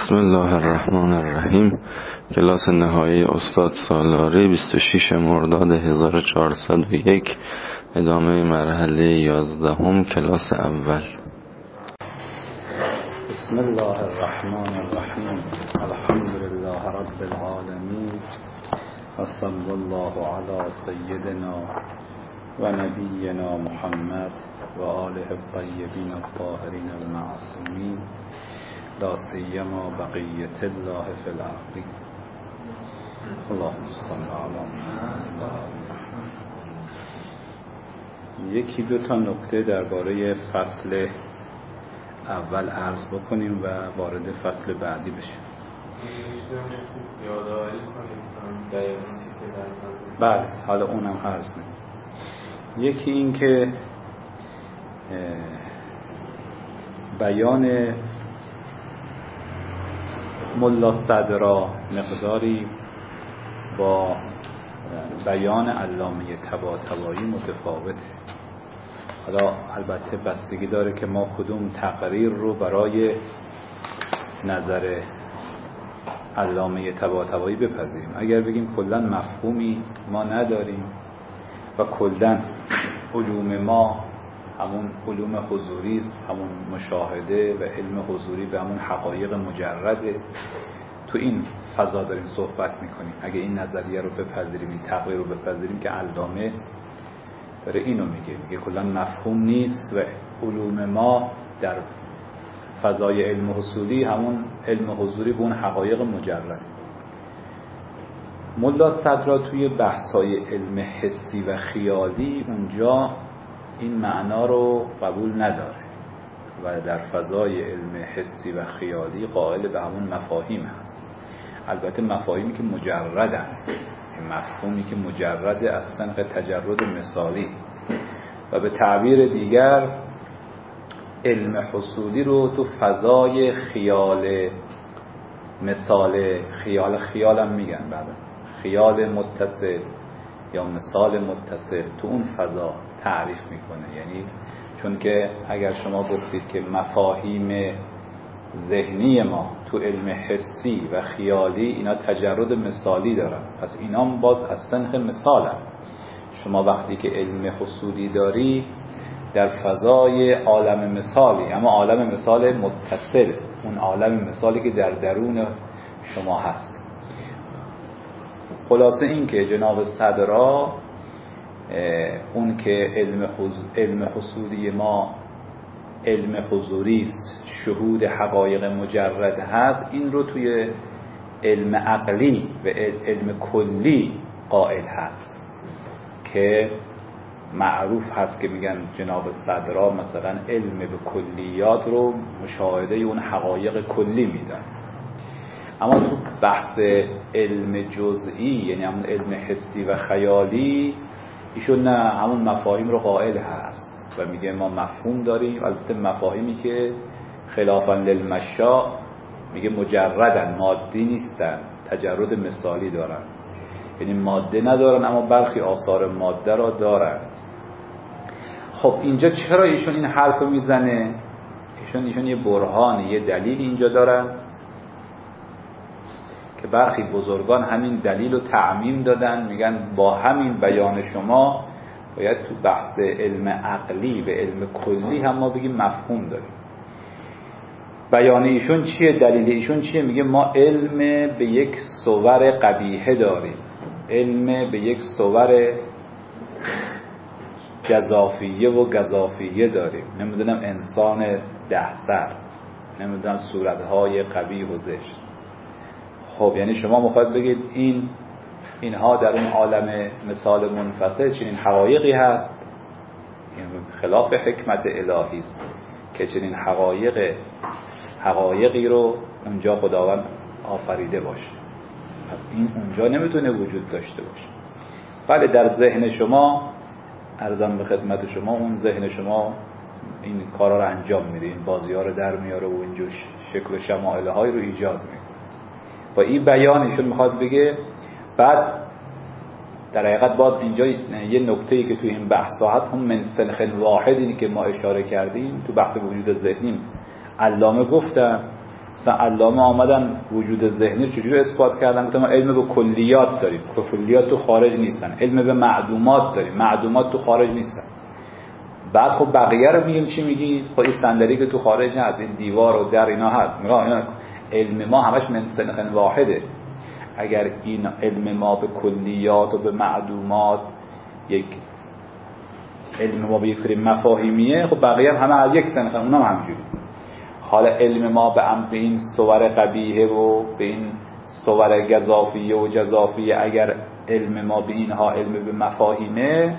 بسم الله الرحمن الرحیم. کلاس نهایی استاد سالاری 26 مرداد 1401، ادامه مرحله 11 کلاس اول. بسم الله الرحمن الرحیم. الحمد لله رب العالمین و صلی الله علی سیدنا و نبینا محمد و آله الطیبین الطاهرین المعصومین، لا سیما بقیة الله فی الارض. اللهم صل علی محمد. یکی دو تا نکته درباره فصل اول عرض بکنیم و وارد فصل بعدی بشیم. یادآوری کنیم. بله، حالا اونم عرض می‌کنم. یکی این که بیان ملا صدرا مقداری با بیان علامه طباطبایی متفاوته. حالا البته بستگی داره که ما کدوم تقریر رو برای نظر علامه طباطبایی بپذیریم. اگر بگیم کلاً مفهومی ما نداریم و کلاً علوم ما همون علوم حضوری است، همون مشاهده و علم حضوری به همون حقایق مجرده، تو این فضا داریم صحبت میکنیم. اگه این نظریه رو بپذیریم، این تقریر رو بپذیریم که علامه داره اینو میگه کلاً مفهوم نیست و علوم ما در فضای علم حصولی همون علم حضوری به اون حقایق مجرده. ملا صدرا توی بحث‌های علم حسی و خیالی اونجا این معنا رو قبول نداره و در فضای علم حسی و خیالی قائل به همون مفاهیم هست. البته مفاهیمی که مجردن، مفهومی که مجرد از طریق تجرد مثالی، و به تعبیر دیگر علم حصولی رو تو فضای خیال مثال خیالم میگن، بعد خیال متصل یا مثال متصل تو اون فضا تعریف میکنه. یعنی چون که اگر شما گفتید که مفاهیم ذهنی ما تو علم حسی و خیالی اینا تجرد مثالی دارن، پس اینا باز از صنف مثالن. شما وقتی که علم حصولی داری در فضای عالم مثالی، اما عالم مثال متصل، اون عالم مثالی که در درون شما هست. خلاصه این که جناب صدرا اون که علم حصولی ما علم حضوری است، شهود حقایق مجرد هست، این رو توی علم عقلی و علم کلی قائل هست که معروف هست که میگن جناب صدرا مثلا علم به کلیات رو مشاهده اون حقایق کلی میدن. اما تو بحث علم جزئی، یعنی همون علم حسی و خیالی، ایشون نه، همون مفاهیم رو قائل هست و میگه ما مفهوم داریم، البته مفاهیمی که خلافاً للمشاء میگه مجردن، مادی نیستن، تجرد مثالی دارن، یعنی ماده ندارن اما برخی آثار ماده را دارن. خب اینجا چرا ایشون این حرف رو میزنه؟ ایشون یه برهان، یه دلیل اینجا دارن که برخی بزرگان همین دلیل رو تعمیم دادن، میگن با همین بیان شما باید تو بحث علم عقلی و علم کلی هم ما بگیم مفهوم داریم. بیان ایشون چیه؟ دلیل ایشون چیه؟ میگه ما علم به یک صور قبیحه داریم، علم به یک صور جزافیه و گزافیه داریم، نمیدونم انسان 10 سر، نمیدونم صورتهای قبیح و زشت. خب یعنی شما میخواید بگید اینها در اون عالم مثال منفصل چنین حقایقی هست؟ این خلاف حکمت الهی است که چنین حقایقی رو اونجا خداوند آفریده باشه، پس این اونجا نمیتونه وجود داشته باشه. بله در ذهن شما، عرضم به خدمت شما، اون ذهن شما این کارا رو انجام میده، این بازی‌ها رو در میاره و اینجور شکل و شمائل های رو ایجاد میکنه. با این بیانشون میخواد بگه. بعد در حقیقت باز اینجا یه نکته‌ای که توی این بحث‌ها هست، هم من سنخ واحدی که ما اشاره کردیم تو بحث وجود ذهنی، علامه گفتن مثلا علامه آمدن وجود ذهنی چجوری اثبات کردن؟ گفتن ما علم به کلیات داریم، کلیات تو خارج نیستن. علم به معدومات داریم، معدومات تو خارج نیستن. بعد خب بقیه رو میگیم چی میگید؟ خب این صندلی که تو خارج هست، این دیوار و در اینا هست. اینا علم ما همش من سنخ واحده. اگر این علم ما به کلیات و به معدومات یک علم ما به یک سری مفاهیمیه، خب بقیه هم همه از یک سنخ، اونم همینجوری. حالا علم ما به این صور قبیحه و به این صور گزافیه و جزافیه، اگر علم ما به اینها علم به مفاهیمه،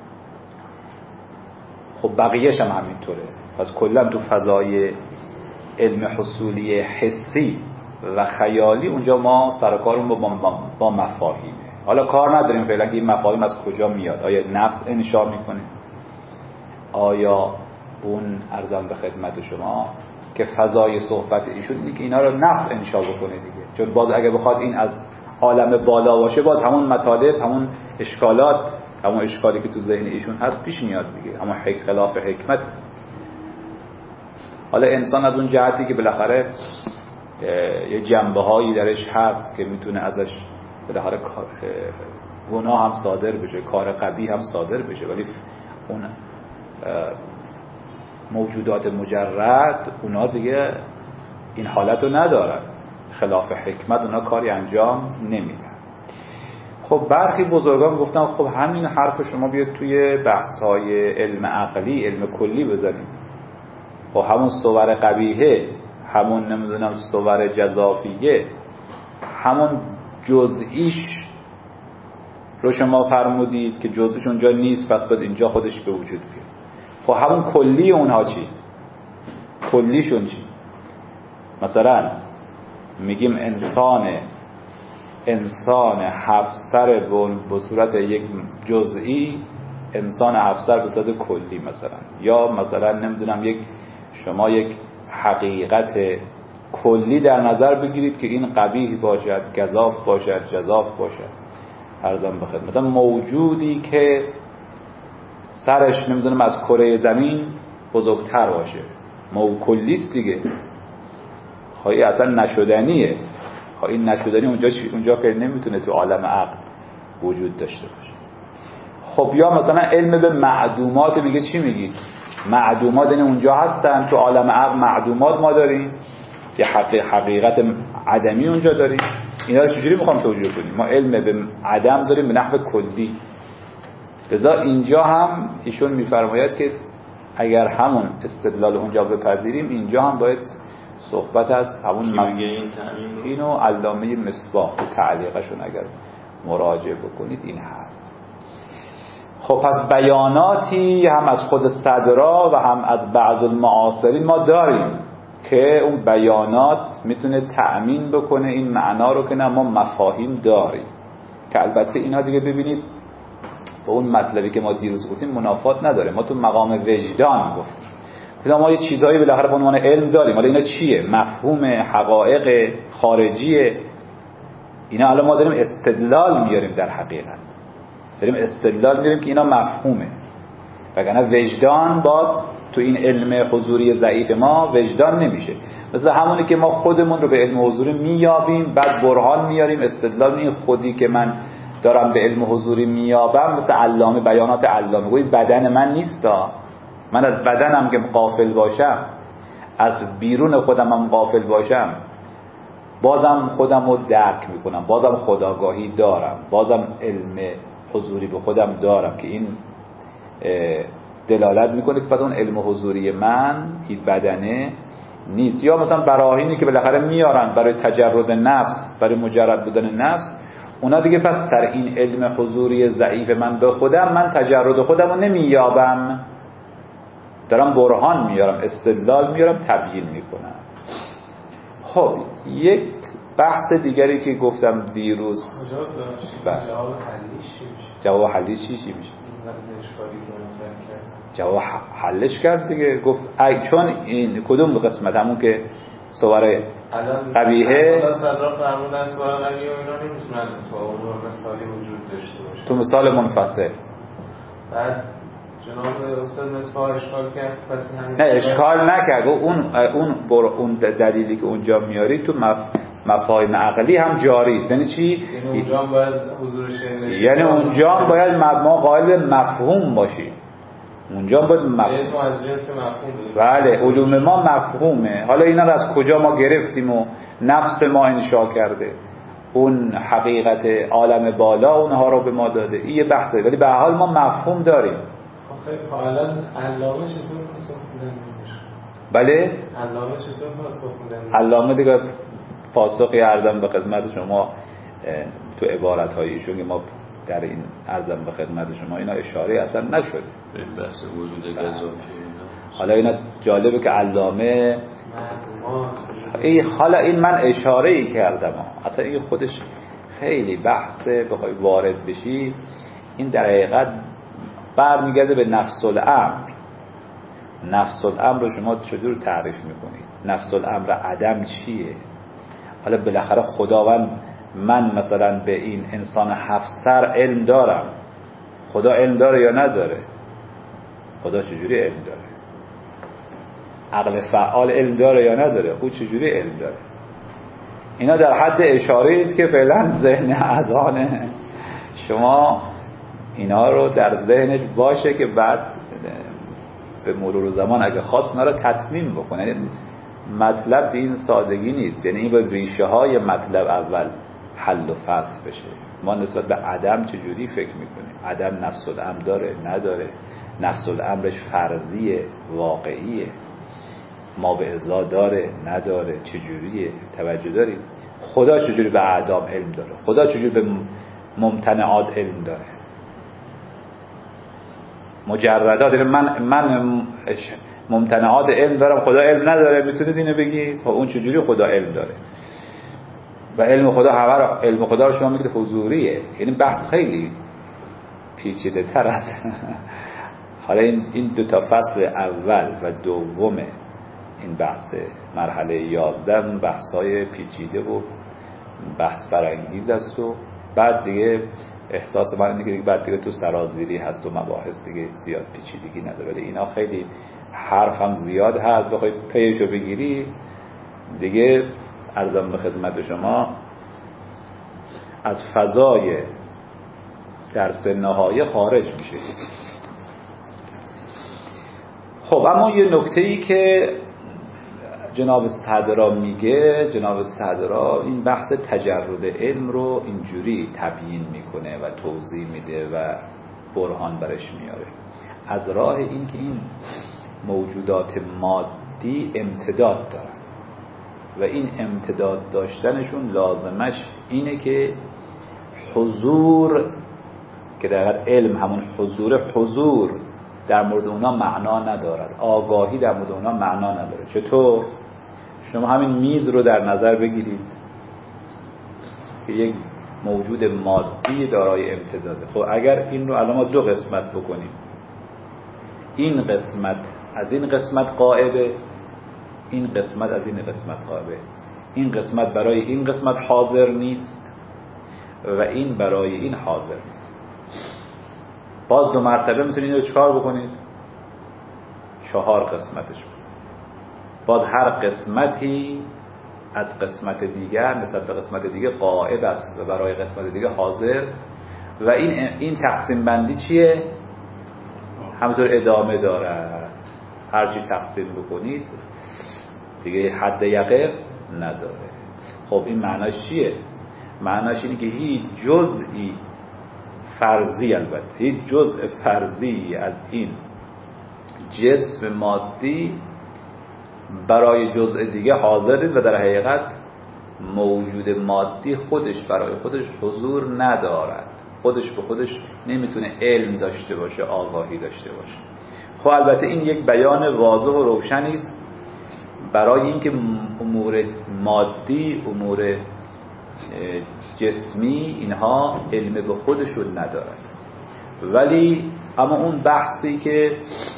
خب بقیهش هم همینطوره. پس کلا تو فضای علم حصولی حسی و خیالی اونجا ما سرکارمون با مفاهیمه. حالا کار نداریم فعلا که این مفاهیم از کجا میاد. آیا نفس انشا میکنه؟ آیا اون ارزم به خدمت شما که فضای صحبت ایشون اینه که اینا رو نفس انشا بکنه دیگه. چون باز اگه بخواد این از عالم بالا باشه، باز همون مطالب، همون اشکالات، همون اشکالی که تو ذهن ایشون هست پیش میاد دیگه، همون خلاف حکمت. حالا انسان از اون جهتی که بالاخره یه جنبه‌هایی درش هست که میتونه ازش بالاخره گناه هم صادر بشه، کار قبیح هم صادر بشه، ولی اون موجودات مجرد اونا دیگه این حالت رو ندارن، خلاف حکمت اونا کاری انجام نمیدن. خب برخی بزرگان گفتن خب همین حرف شما بیاد توی بحث‌های علم عقلی، علم کلی بزنیم. خب همون صور قبیحه، همون نمیدونم صور جزافیه، همون جزئیش رو شما فرمودید که جزئیش اونجا نیست، پس باید اینجا خودش به وجود بیاد. خب همون کلی اونها چی؟ کلیشون چی؟ مثلا میگیم انسان 7 سر به صورت یک جزئی، انسان 7 سر به صورت کلی مثلا، یا مثلا نمیدونم شما یک حقیقت کلی در نظر بگیرید که این قبیح باشد، گزاف باشد، جزاف باشد. عرضم بخیر مثلا موجودی که سرش نمیدونم از کره زمین بزرگتر باشه، کلیست دیگه. خواهی اصلا نشدنیه. خواهی این نشدنی اونجا که نمیتونه تو عالم عقل وجود داشته باشه. خب یا مثلا علم به معدومات، میگه چی میگید؟ معدومات این اونجا هستن، تو عالم عقل معدومات ما داریم، یه حقیقت عدمی اونجا داریم. اینا رو چجوری میخوام توجیه کنیم؟ ما علم به عدم داریم به نحو کلی. لذا اینجا هم ایشون میفرماید که اگر همون استدلال اونجا بپذیریم، اینجا هم باید صحبت از همون مفهوم و علامه مصباح و تعلیقشون اگر مراجعه بکنید این هست. خب پس بیاناتی هم از خود صدرا و هم از بعض المعاصرین ما داریم که اون بیانات میتونه تأمین بکنه این معنا رو که نه ما مفاهیم داریم، که البته اینا دیگه ببینید با اون مطلبی که ما دیروز گفتیم منافات نداره. ما تو مقام وجدان گفتیم ما یه چیزایی بالاخره به عنوان علم داریم. حالا اینا چیه؟ مفهوم، حقایق خارجیه. اینا الان ما داریم استدلال میاریم، در حقیقت داریم استدلال میاریم که اینا مفهومه. وگرنه وجدان باز تو این علم حضوری ضعیف ما وجدان نمیشه. مثل همونی که ما خودمون رو به علم حضوری میابیم، بعد برهان میاریم، استدلال. این خودی که من دارم به علم حضوری میابم مثل علامه، بیانات علامه، گویی بدن من نیستا. من از بدنم که غافل باشم، از بیرون خودم هم غافل باشم، بازم خودم رو درک میکنم، بازم خودآگاهی دارم، بازم علم حضوری به خودم دارم که این دلالت میکنه که پس اون علم حضوری من این بدنه نیست. یا مثلا براهینی که بالاخره میارن برای تجرد نفس، برای مجرد بودن نفس، اونا دیگه پس در این علم حضوری ضعیف من به خودم، من تجرد خودم رو نمیابم، دارم برهان میارم، استدلال میارم، تبیین میکنم. خب یک بحث دیگری که گفتم دیروز، جواب حلیش چی میشه؟ جواب حلیش چی میشه؟ جواب حلش کرد دیگه. گفت چون این کدوم قسمت؟ همون که صور قبیحه الان صدرا فرمودن صور قبیحه و اینا نمیتونن تو مثالی وجود داشته باشه، تو مثال منفصل. بعد جناب استاد مصباح اشکال کرد، پس همین نه اشکال نکرد. اون دلیلی که اونجا میاری تو مفاهیم عقلی هم جاری است. یعنی چی؟ یعنی اونجا هم باید حضور شنیده، یعنی اونجا هم باید ما قائل به مفهوم باشیم. اونجا باید علم از جنس مفهوم بگیم. بله، علوم ما مفهومه. حالا اینا رو از کجا ما گرفتیم و نفس ما انشا کرده، اون حقیقت عالم بالا اونها رو به ما داده، این یه بحثه، ولی به هر حال ما مفهوم داریم. خب الان علامه چطور پاسخ میدن؟ بله؟ علامه چطور پاسخ میدن؟ علامه دیگه پاسخی عرضم به خدمت شما تو عبارت‌های ایشون که ما در این عرضم به خدمت شما اینا اشاره اصلا نشد. این بحث وجود گزافی. حالا اینا جالبه که علامه حالا این من اشاره‌ای کردم، اصلا این خودش خیلی بحثه. بخوای وارد بشی این در حقیقت برمیگرده به نفس الامر. نفس الامر رو شما چجور تعریف میکنید؟ نفس الامر عدم چیه؟ حالا بالاخره خداوند، من مثلا به این انسان 7 سر علم دارم، خدا علم داره یا نداره؟ خدا چجوری علم داره؟ عقل فعال علم داره یا نداره؟ او چجوری علم داره؟ اینا در حد اشاره است که فعلا ذهن اذهان شما اینا رو در ذهنش باشه که بعد به مرور زمان اگه خواست اینا رو تتمیم بکنه. یعنی مطلب به این سادگی نیست، یعنی این به ریشه های مطلب اول حل و فصل بشه. ما نسبت به عدم چجوری فکر میکنیم؟ عدم نفس الامر داره نداره؟ نفس الامرش فرضیه واقعیه؟ ما به ازا داره نداره؟ چجوریه؟ توجه دارید؟ خدا چجوری به اعدام علم داره؟ خدا چجوری به ممتنعات علم داره؟ مجردات، من ممتنعات علم دارم، خدا علم نداره، میتونید اینو بگید؟ خب اون چجوری خدا علم داره؟ و علم خدا علم خدا رو شما میگید حضوریه. یعنی بحث خیلی پیچیده تر از حالا این دو تا فصل اول و دوم این بحث مرحله 11 بحث‌های پیچیده و بحث برانگیز است و بعد دیگه احساس من اینه که دیگه بعد دیگه تو سرازیری هست و مباحث دیگه زیاد پیچیدگی نداره. ولی اینا خیلی حرف هم زیاد هست، بخوای پیشو بگیری دیگه عرضم به خدمت شما از فضای درس نهایی خارج میشه. خب اما یه نکته‌ای که جناب صدرا میگه، جناب صدرا این بحث تجرد علم رو اینجوری تبیین میکنه و توضیح میده و برهان برش میاره از راه این که این موجودات مادی امتداد دارن و این امتداد داشتنشون لازمش اینه که حضور، که در علم همون حضور در مورد اونا معنا ندارد، آگاهی در مورد اونا معنا نداره. چطور؟ شما همین میز رو در نظر بگیرید که یک موجود مادی دارای امتداده. خب اگر این رو الان ما دو قسمت بکنیم، این قسمت از این قسمت غائبه، این قسمت از این قسمت غائبه، این قسمت برای این قسمت حاضر نیست و این برای این حاضر نیست، باز 2 مرتبه میتونید اینو چکار بکنید؟ 4 قسمتش. باز هر قسمتی از قسمت دیگر نسبت به قسمت دیگه غائب است و برای قسمت دیگه حاضر. و این تقسیم بندی چیه؟ همونطور ادامه داره، هرچی تقسیم بکنید دیگه حد یقف نداره. خب این معناش چیه؟ معناش اینه که هیچ جزئی فرضی، البته هیچ جزء فرضی از این جسم مادی برای جزء دیگه حاضر نیست و در حقیقت موجود مادی خودش برای خودش حضور ندارد، خودش به خودش نمیتونه علم داشته باشه، آگاهی داشته باشه. خب البته این یک بیان واضح و روشنی است برای اینکه امور مادی، امور جسمی، اینها علم به خودشون ندارن. ولی اما اون بحثی که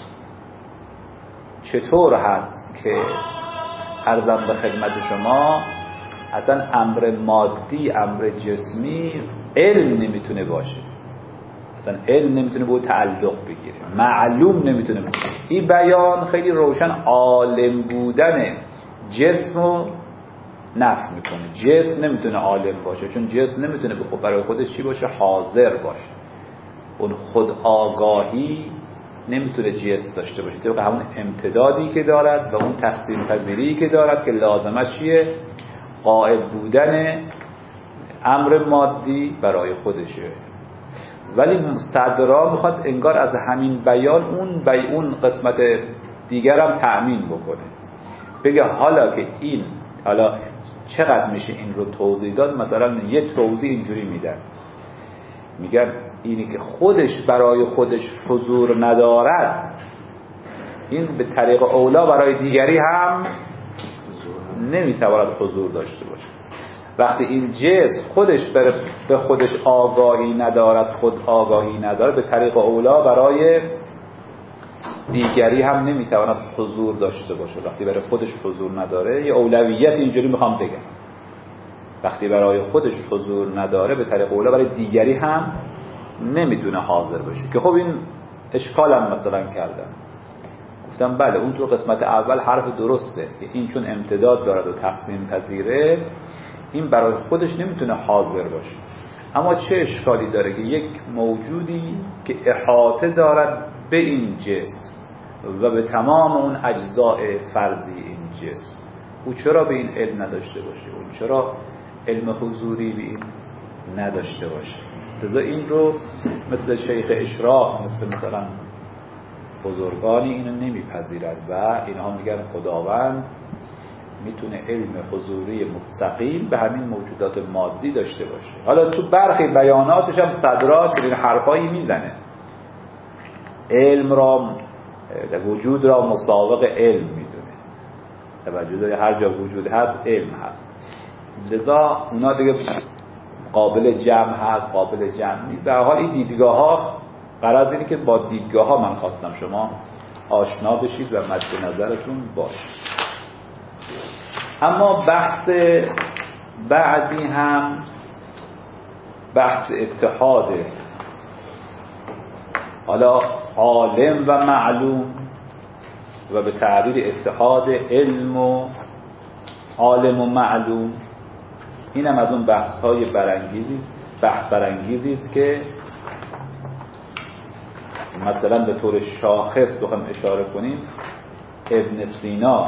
چطور هست که عرضم به خدمت شما اصلا امر مادی، امر جسمی علم نمیتونه باشه، مثلا علم نمیتونه به او تعلق بگیره، معلوم نمیتونه بگیره. این بیان خیلی روشن عالم بودن جسم رو نفی میکنه. جسم نمیتونه عالم باشه، چون جسم نمیتونه برای خودش چی باشه؟ حاضر باشه. اون خود آگاهی نمیتونه جسم داشته باشه، طبق همون امتدادی که دارد و اون تقسیم پذیری که دارد که لازمش چیه؟ غائب بودن امر مادی برای خودشه. ولی صدرا میخواد انگار از همین بیان اون قسمت دیگر هم تأمین بکنه، بگه حالا که این حالا چقدر میشه این رو توضیح داد. مثلا یه توضیح اینجوری میدن، میگن اینی که خودش برای خودش حضور ندارد، این به طریق اولا برای دیگری هم نمیتواند حضور داشته باشه. وقتی این جسم خودش به خودش آگاهی ندارد، خود آگاهی ندارد، به طریق اولا برای دیگری هم نمیتواند حضور داشته باشه. وقتی برای خودش حضور نداره، یه اولویت اینجوری میخوام بگم، وقتی برای خودش حضور نداره به طریق اولا برای دیگری هم نمیتونه حاضر بشه. که خب این اشکالم مثلا کردم، گفتم بله اون تو قسمت اول حرف درسته که این چون امتداد دارد و تقسیم پذیره، این برای خودش نمیتونه حاضر باشه. اما چه اشکالی داره که یک موجودی که احاطه دارد به این جسم و به تمام اون اجزاء فرضی این جسم، او چرا به این علم نداشته باشه؟ اون چرا علم حضوری به این نداشته باشه؟ لذا این رو مثل شیخ اشراق، مثلا بزرگانی اینو نمیپذیرند و اینها میگن خداوند میتونه علم حضوری مستقیم به همین موجودات مادی داشته باشه. حالا تو برخی بیاناتش هم صدراش این حرفایی میزنه، علم را وجود را مساوق علم میدونه، توجه داری هر جا وجود هست علم هست. لذا اونا دیگه قابل جمع هست، قابل جمع نیست. در حال این دیدگاه ها غرض اینه که با دیدگاه ها من خواستم شما آشنا بشید و مد نظرتون باشه. اما بحث بعدی هم بحث اتحاده. حالا عالم و معلوم و به تعبیر اتحاد علم و عالم و معلوم، این هم از اون بحث های برانگیزی است که مثلا به طور شاخص بخوام اشاره کنیم، ابن سینا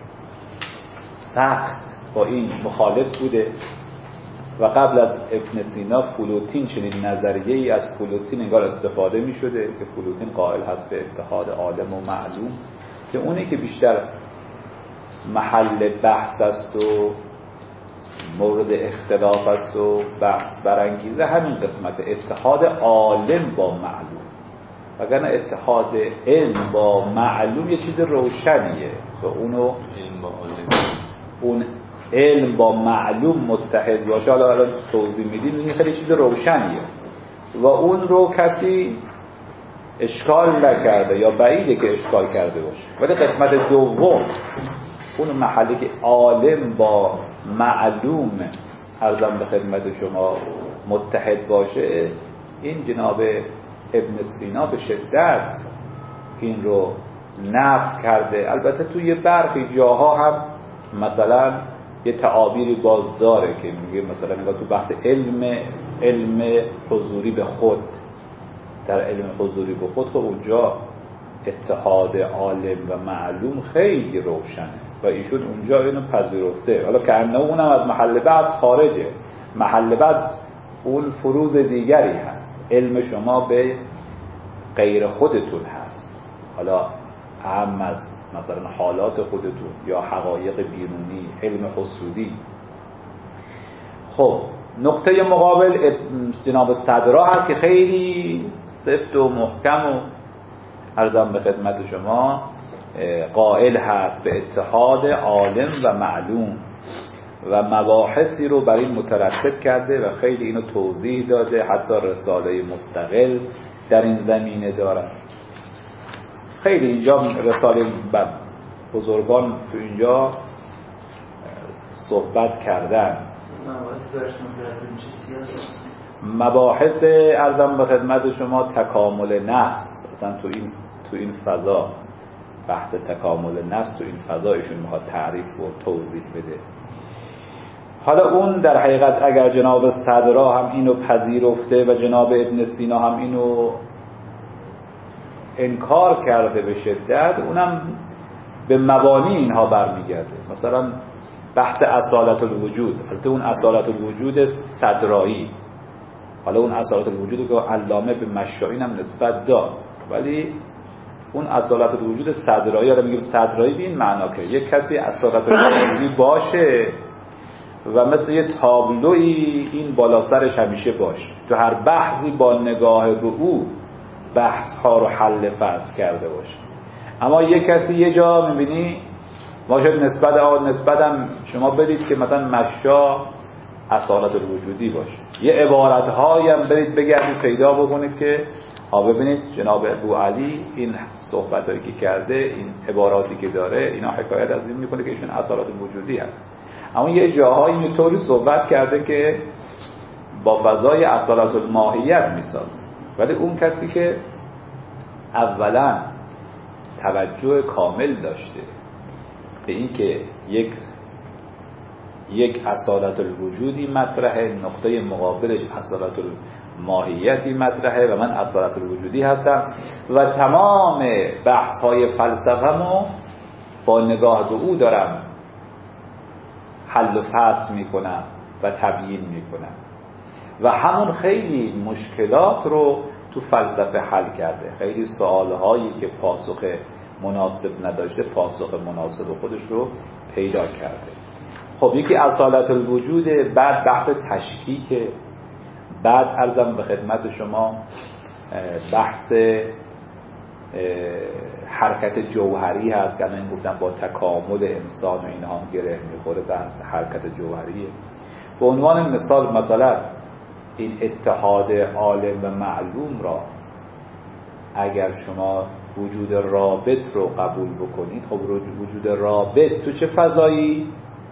سخت با این مخالف بوده و قبل از ابن سینا فلوتین چنین نظریه‌ای از فلوتین انگار استفاده می شده که فلوتین قائل هست به اتحاد عالم و معلوم، که اونی که بیشتر محل بحث است و مورد اختلاف است و بحث برانگیزه همین قسمت اتحاد عالم با معلوم. وگرنه اتحاد علم با معلوم یه چیز روشنیه و اون علم با معلوم متحد باشه. حالا الان توضیح میدیم این خیلی چیز روشنیه و اون رو کسی اشکال نکرده یا بعیده که اشکال کرده باشه. ولی قسمت دوم، اون محلی که عالم با معلوم عرضم به خدمت شما متحد باشه، این جناب ابن سینا به شدت این رو نفی کرده. البته توی برخی جاها هم مثلا یه تعابیری باز داره که میگه مثلا نگاه تو بحث علم حضوری به خود، در علم حضوری به خود، خب اونجا اتحاد عالم و معلوم خیلی روشنه و ایشون اونجا اینو پذیرفته. حالا که انه اونم از محل بحث خارجه، محل بحث اون فروض دیگری هست، علم شما به غیر خودتون هست، حالا اهم از مثلا حالات خودتون یا حقایق بیرونی، علم حسودی. خب نقطه مقابل جناب صدرا هست که خیلی سفت و محکم و عرضم به خدمت شما قائل هست به اتحاد عالم و معلوم و مباحثی رو برای این مترتب کرده و خیلی اینو توضیح داده، حتی رساله مستقل در این زمینه دارن. خیلی اینجا رساله بزرگان تو اینجا صحبت کردن. مباحث ارزم به خدمت شما تکامل نفس، مثلا تو این فضا بحث تکامل نفس تو این فضا ایشون میخواد تعریف و توضیح بده. حالا اون در حقیقت اگر جناب صدرا هم اینو پذیرفته و جناب ابن سینا هم اینو انکار کرده به شدت، اونم به مبانی اینها برمیگرده. مثلا بحث اصالت الوجود، البته اون اصالت الوجود صدرایی، حالا اون اصالت الوجود که علامه به مشایین هم نسبت داد، ولی اون اصالت الوجود صدرایی، حالا میگیم صدرایی به این معنا که یک کسی اصالت الوجودی باشه و مثل یه تابلویی این بالا سرش همیشه باشه، تو هر بحثی با نگاه به او بحث ها رو حل فصل کرده باشه. اما یک کسی یه جا میبینی ما شاید نسبتم شما بدید که مثلا مشا اصالت الوجودی باشه، یه عبارت هایی هم برید بگردید پیدا بکنید که ببینید جناب ابو علی این صحبت هایی که کرده، این عباراتی که داره، اینا حکایت از این میکنه که ایشون اصالت الوجودی هست. اما یه جاهایی اینطوری صحبت کرده که با فضای اصالت الماهیت میسازه. ولی اون کسی که اولا توجه کامل داشته به این که یک اصالت الوجودی مطرحه، نقطه مقابلش اصالت الماهیتی مطرحه و من اصالت الوجودی هستم و تمام بحث های فلسفه‌مو با نگاه به او دارم حل و فصل میکنم و تبیین میکنم و همون خیلی مشکلات رو تو فلسفه حل کرده، خیلی سوالهایی که پاسخ مناسب نداشته پاسخ مناسب خودش رو پیدا کرده. خب یکی اصالت الوجود، بعد بحث تشکیک، بعد عرضم به خدمت شما بحث حرکت جوهری هست که من گفتم با تکامل انسان و اینها گره میخوره، بحث حرکت جوهریه. به عنوان مثلا این اتحاد عالم و معلوم را اگر شما وجود رابط رو قبول بکنید، خب وجود رابط تو چه فضایی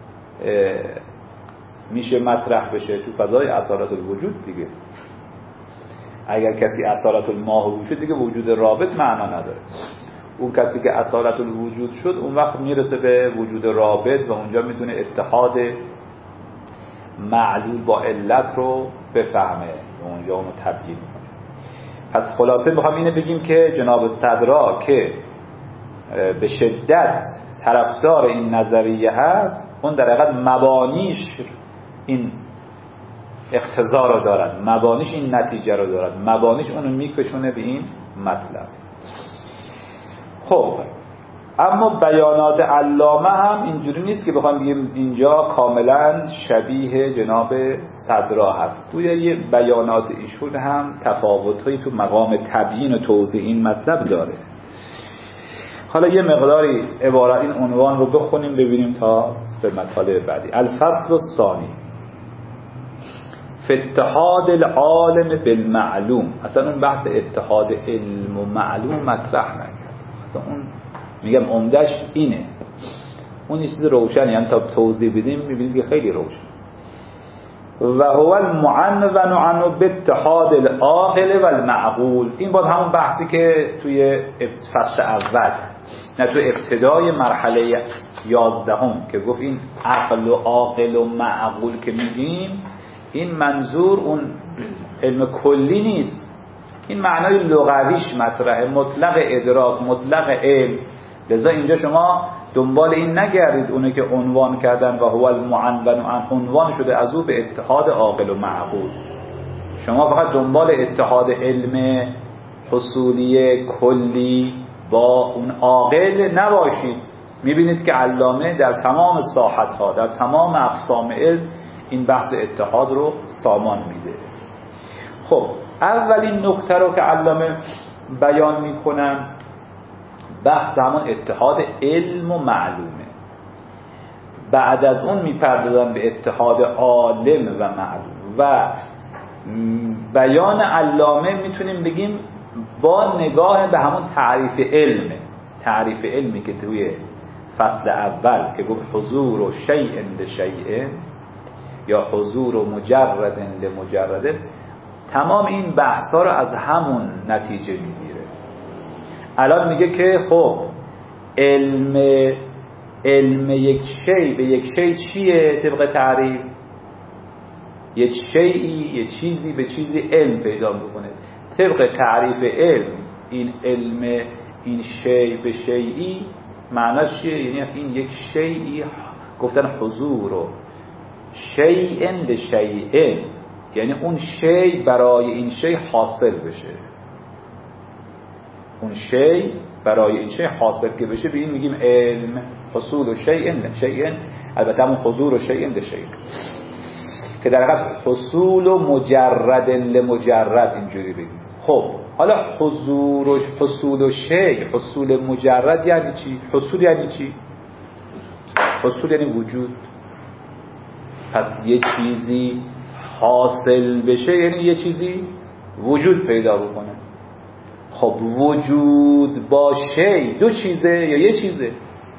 میشه مطرح بشه؟ تو فضای اصالت الوجود دیگه. اگر کسی اصالت الماهوی شد دیگه وجود رابط معنا نداره. اون کسی که اصالت الوجود شد اون وقت میرسه به وجود رابط و اونجا میتونه اتحاد معلول با علت رو بفهمه و اونجا اونو تبیین کنه. پس خلاصه میخوام اینو بگیم که جناب صدرا که به شدت طرفدار این نظریه هست، اون در حقیقت مبانیش این اقتضا رو دارد، مبانیش این نتیجه رو دارد، مبانیش اونو میکشونه به این مطلب. خب اما بیانات علامه هم اینجوری نیست که بخوام بگیم اینجا کاملا شبیه جناب صدرا هست. گویا یه بیانات ایشون هم تفاوت‌هایی تو مقام تبیین و توضیح این مطلب داره. حالا یه مقداری عبارت این عنوان رو بخونیم ببینیم تا به مطالب بعدی. الفصل الثانی فی اتحاد العالم بالمعلوم. اصلا اون بحث اتحاد علم و معلوم مطرح نکرد، اصلا اون میگم عمدش اینه، اون چیز روشنی هم تا توضیح بدیم میبینید که خیلی روشن. و هو المعنون عنه باتحاد العاقل و المعقول. این باز همون بحثی که توی فصل اول، نه تو ابتدای مرحله 11 که گفت این عقل و عاقل و معقول که میگیم، این منظور اون علم کلی نیست، این معنای لغویش مطرحه، مطلق ادراک، مطلق علم. لذا اینجا شما دنبال این نگردید اونه که عنوان کردن و هو المعنون عنوان شده از او به اتحاد عاقل و معقول. شما فقط دنبال اتحاد علم حصولی کلی با اون عاقل نباشید. میبینید که علامه در تمام ساحت‌ها، در تمام اقسام علم این بحث اتحاد رو سامان میده. خب اولین نکته رو که علامه بیان میکنن بحث همون اتحاد علم و معلومه. بعد از اون میپردازن به اتحاد عالم و معلوم و بیان علامه میتونیم بگیم با نگاه به همون تعریف علم، تعریف علمی که توی فصل اول که گفت حضور و شیء لشیء یا حضور و مجرد لمجرد، تمام این بحثا رو از همون نتیجه میگیره. الان میگه که خب علم یک شی به یک شی چیه طبق تعریف؟ یک شیئی، یک چیزی به چیزی علم پیدا میکنه. طبق تعریف علم این علم این شی به شیئی معناش چیه؟ یعنی این یک شیئی، گفتن حضور و شیئن لشیئن، یعنی اون شی برای این شی حاصل بشه. اون شی برای این شی حاصل که بشه به این میگیم علم. حصول و شیئن لشیئن، البته همون حضور و شیئن لشیئن که در حقیقت حصول و مجرد لمجرد اینجوری بگیم. خب حالا حصول و شی، حصول مجرد یعنی چی؟ حصول یعنی چی؟ حصول یعنی وجود. پس یه چیزی حاصل بشه یعنی یه چیزی وجود پیدا بکنه. خب وجود با شی دو چیزه یا یه چیزه؟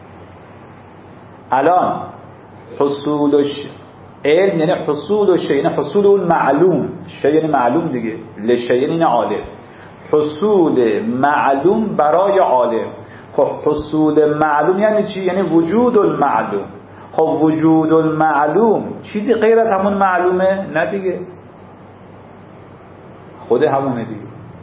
الان حصول و علم یعنی حصول و شی، یعنی حصول اون معلوم. شی یعنی معلوم دیگه، لشی یعنی عالم. حصول معلوم برای عالم. خب حصول معلوم یعنی چی؟ یعنی وجود المعلوم. خب وجود المعلوم چیزی غیر از همون معلومه؟ نه دیگه، خود همونه دیگه.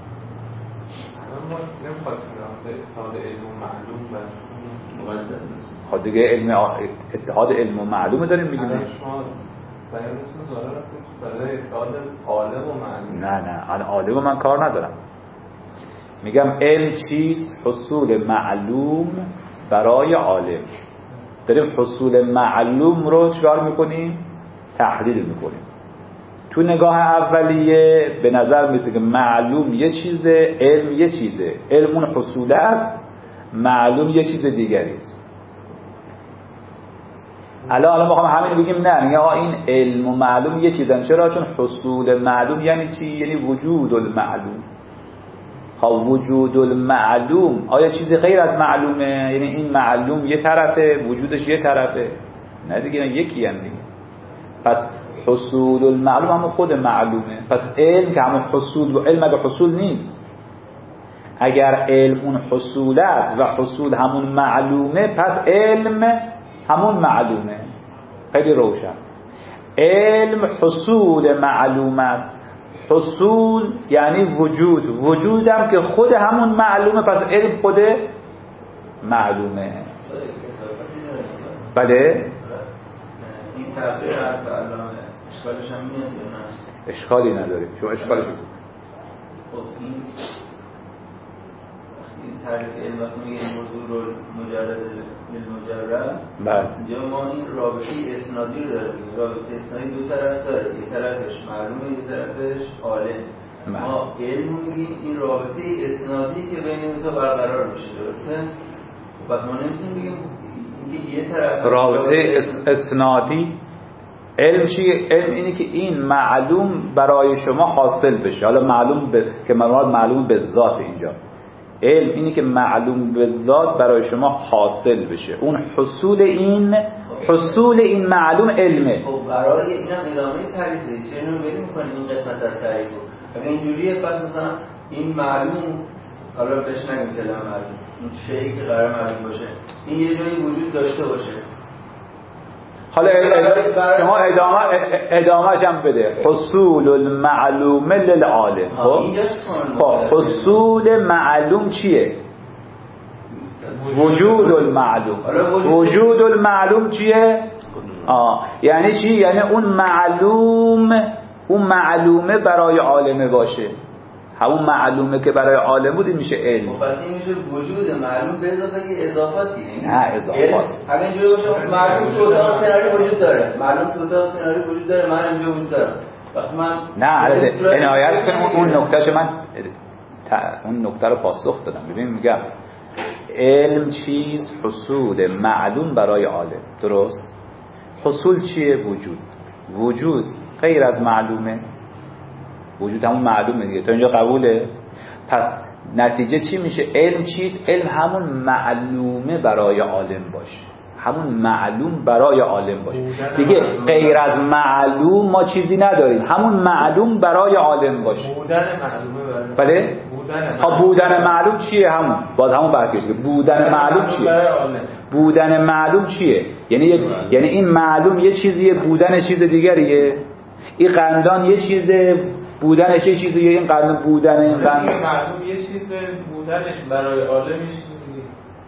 خب دیگه اتحاد علم و معلومه داریم میگیم. نه الان عالم من کار ندارم. میگم علم چیست؟ حصول معلوم برای عالم. داریم حصول معلوم رو چکار میکنیم؟ تحلیل میکنیم. تو نگاه اولیه به نظر میسه که معلوم یه چیزه، علم یه چیزه. علم اون حصوله است، معلوم یه چیز دیگری است. الان ما همین بگیم نه، میگه این علم و معلوم یه چیزن. چرا؟ چون حصول معلوم یعنی چی؟ یعنی وجود المعلوم. خب وجود المعلوم آیا چیزی غیر از معلومه؟ یعنی این معلوم یه طرفه، وجودش یه طرفه؟ نه دیگه، یکی هم دیگه. پس حصول المعلوم همون خود معلومه. پس علم که همون حصول، و علم اگه حصول نیست، اگر علم اون حصول است و حصول همون معلومه، پس علم همون معلومه. خیلی روشن. علم حصول معلوم است. حصول یعنی وجود، وجودم که خود همون معلومه، پس علم خود معلومه. بله؟ این تغییر حرف علامه اشکالش هم میاد یا نه؟ اشکالی نداره. شما اشکالش خب این تعریف علم وقتی میگه این موضوع رو مجرد للمجرد، اینجا ما این رابطه اسنادی رو داریم. رابطه اسنادی دو طرف داره، یه طرفش معلومه، یه طرفش عالم. ما علم میگیم این رابطه اسنادی که بین این دو برقرار میشه، درسته؟ پس ما نمیتونیم بگیم اینکه یه طرف رابطه اسنادی. علم چیه؟ علم اینه که این معلوم برای شما حاصل بشه. حالا معلوم که معلوم به ذات اینجا. علم اینه که معلوم به ذات برای شما حاصل بشه. اون حصول این معلوم علمه. خب برای اینم ادامه تعریف دیگه. چه اینو بریم می‌کنیم این قسمت از تعریف رو. اگه اینجوریه پس مثلا این معلوم، حالا بهش نگیم فعلا معلوم، این شیء که قرار معلوم باشه، این یه جایی وجود داشته باشه. حالا شما ادامه‌ش هم بده. حصول المعلوم للعالم. خب حصول معلوم چیه؟ وجود المعلوم. وجود المعلوم چیه؟ یعنی چی؟ یعنی اون معلومه برای عالمه باشه. همون معلومه که برای عالم بود این میشه علم. پس این میشه وجود معلوم به اضافه یه اضافاتی. نه اضافات. اگه اینجوری باشه معلوم تو اتاق کناری وجود داره. معلوم تو اتاق کناری وجود داره، من اینجا وجود دارم. وقتی من عنایت کنم اون نکتهش من اون نکته رو پاسخ دادم. ببین میگم علم چیز حصول معلوم برای عالم. درست؟ حصول چیه؟ وجود غیر از معلومه. وجود همون معلومه دیگه. تا اینجا قبوله؟ پس نتیجه چی میشه؟ علم چیست؟ علم همون معلومه برای عالم باشه. همون معلوم برای عالم باشه دیگه. غیر از معلوم ما چیزی نداریم، همون معلوم برای عالم باشه. بودن معلومه بله؟ بودن معلوم چیه؟ همون باز همون برکشه. بودن معلوم چیه؟ بودن معلوم چیه؟ یعنی این معلوم یه چیزیه، بودن چیز دیگریه. این قندان یه چیزه، بودنش یه چیزیه. این قندان بودن این قندان معلوم یه چیزه، بودنش برای عالمش چیزیه.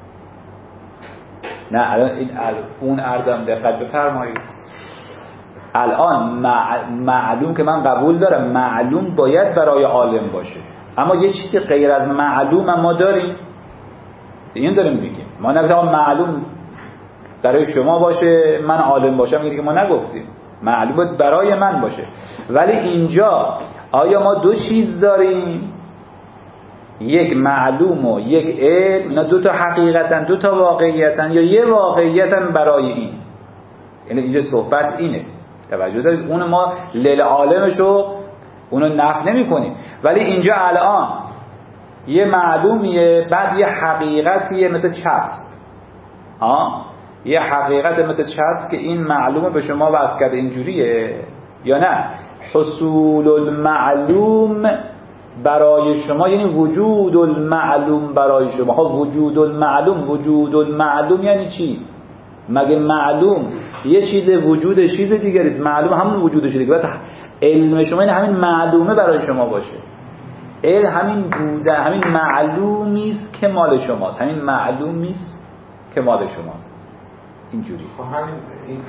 نه الان این اون ارزم دقت بفرمایید. الان معلوم که من قبول دارم، معلوم باید برای عالم باشه، اما یه چیزی غیر از معلوم ما داریم. این داریم میگیم. ما نگفتیم معلوم برای شما باشه من عالم باشم، میگه که ما نگفتیم معلوم برای من باشه. ولی اینجا آیا ما دو چیز داریم؟ یک معلوم و یک علم. اینا دو تا حقیقتن، دو تا واقعیتن، یا یه واقعیتن برای این. یعنی اینجا صحبت اینه، توجه دارید؟ اون ما للعالمشو اونو نفی نمی کنیم، ولی اینجا الان یه معلومیه، بعد یه حقیقتیه مثل چسب. یه حقیقت مثل چسب که این معلومه به شما وصل کرده، اینجوریه یا نه؟ حصول المعلوم برای شما یعنی وجود المعلوم برای شما. خب وجود المعلوم یعنی چی؟ مگه معلوم یه چیز وجود چیز دیگریست، معلوم همون وجودش دیگه. بس علم شما این همین معلومه برای شما باشه. علم همین بوده، همین معلومیست که مال شماست، همین معلومیست که مال شماست. اینجوری. خب همین این